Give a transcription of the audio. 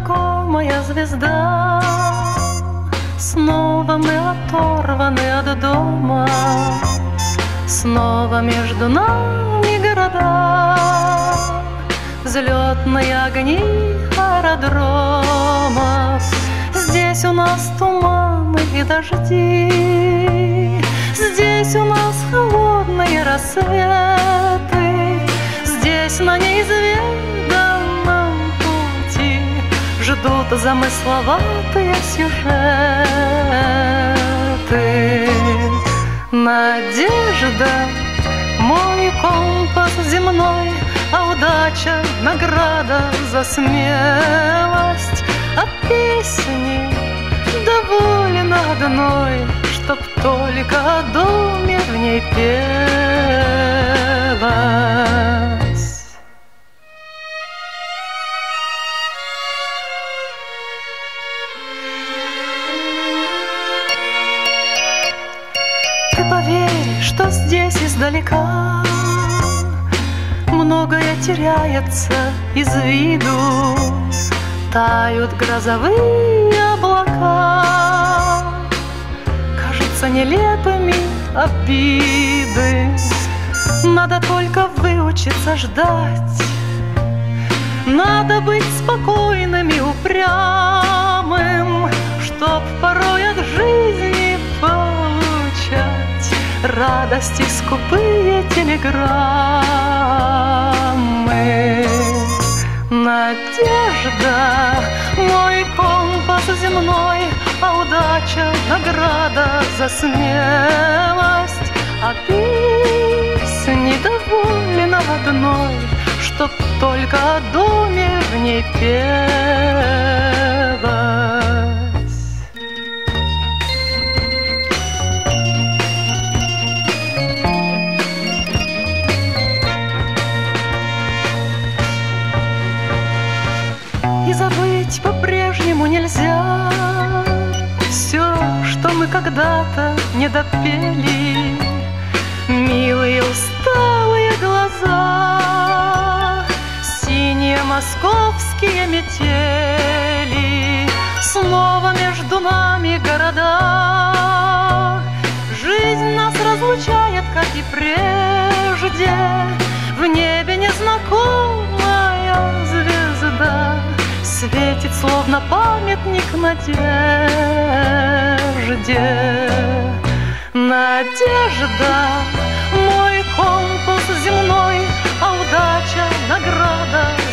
знакомая звезда. Снова мы оторваны от дома, снова между нами города, взлетные огни аэродромов. Здесь у нас туманы и дожди, здесь у нас холодные рассветы, здесь на неизведанном пути ждут замысловатые сюжеты. Надежда — мой компас земной, а удача — награда за смелость. А песни доволен одной, чтоб только о доме в ней пелось. Ты поверь, что здесь издалека многое теряется из виду, тают грозовые облака, кажутся нелепыми обиды. Надо только выучиться ждать, надо быть спокойным и упрямым, чтоб порой от жизни получать радости скупые телеграммы. Надежда — мой компас земной, а удача — награда за смелость. А песни доволен одной, чтоб только о доме в ней пелось. И забыть по-прежнему нельзя все, что мы когда-то не допели. Милые усталые глаза, синие московские метели, снова между нами города. Жизнь нас разлучает, как и прежде, в небе незнакомая звезда светит, словно памятник надежде. Надежда — мой компас земной, а удача — награда